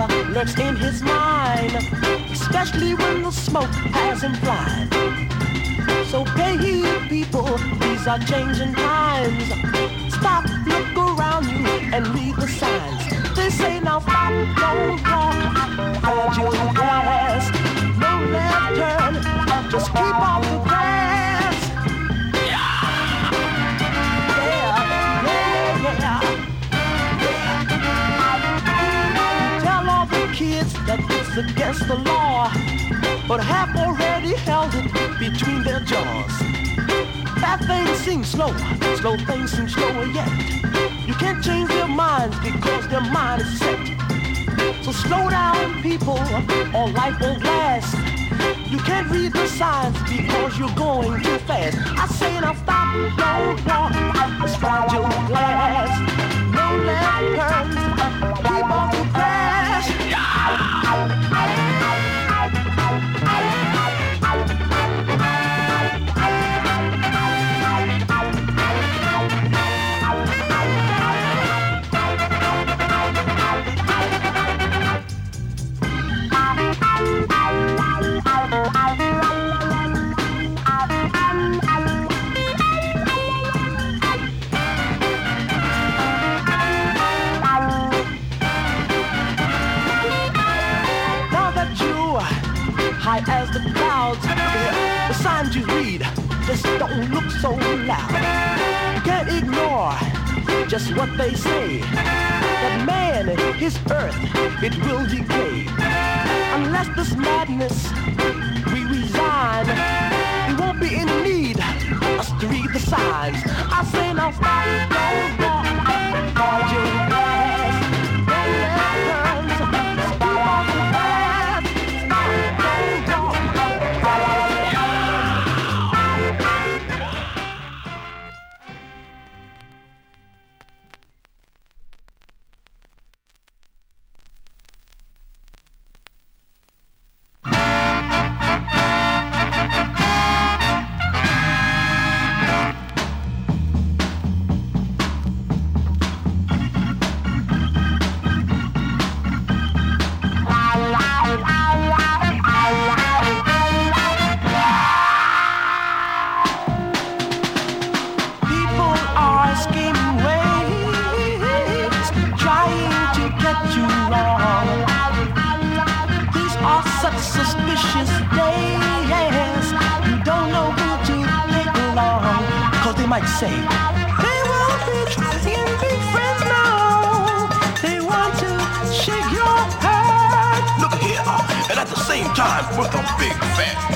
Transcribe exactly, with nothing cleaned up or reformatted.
lurks in his mind, especially when the smoke has him blind. So pay heed, people, these are changing times. Stop, look around you, and read the signs. They say now stop, don't walk, hold your glass. No left turn, just keep off the grass. Yeah, yeah, yeah, yeah. Tell all the kids that it's against the law, but have already held it between their jaws. That thing seems slow, slow things seem slower yet. You can't change their minds because their mind is set. So slow down, people, or life won't last. You can't read the signs because you're going too fast. I say now stop, don't walk, just find your glass. No left turns, keep on the grass. High as the clouds, the signs you read just don't look so loud. You can't ignore just what they say, that man, his earth, it will decay. Unless this madness we resign, we won't be in need us to read the signs. I say now stop, don't walk, guard your glass. Don't let turns, stop off the path. Stop, don't walk. Suspicious days, you don't know who to take along, cause they might say they won't be trying to be friends now. They want to shake your hand. Look here, and at the same time, with a big fat